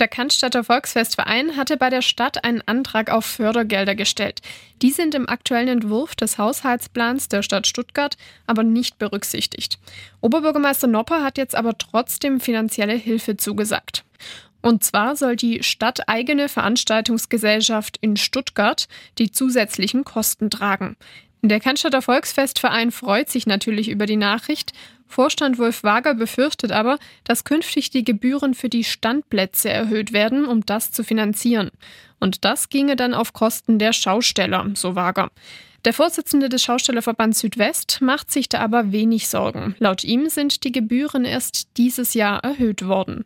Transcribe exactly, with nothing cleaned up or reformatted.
Der Cannstatter Volksfestverein hatte bei der Stadt einen Antrag auf Fördergelder gestellt. Die sind im aktuellen Entwurf des Haushaltsplans der Stadt Stuttgart aber nicht berücksichtigt. Oberbürgermeister Nopper hat jetzt aber trotzdem finanzielle Hilfe zugesagt. Und zwar soll die stadteigene Veranstaltungsgesellschaft in Stuttgart die zusätzlichen Kosten tragen. Der Cannstatter Volksfestverein freut sich natürlich über die Nachricht. Vorstand Wolf Wager befürchtet aber, dass künftig die Gebühren für die Standplätze erhöht werden, um das zu finanzieren. Und das ginge dann auf Kosten der Schausteller, so Wager. Der Vorsitzende des Schaustellerverbands Südwest macht sich da aber wenig Sorgen. Laut ihm sind die Gebühren erst dieses Jahr erhöht worden.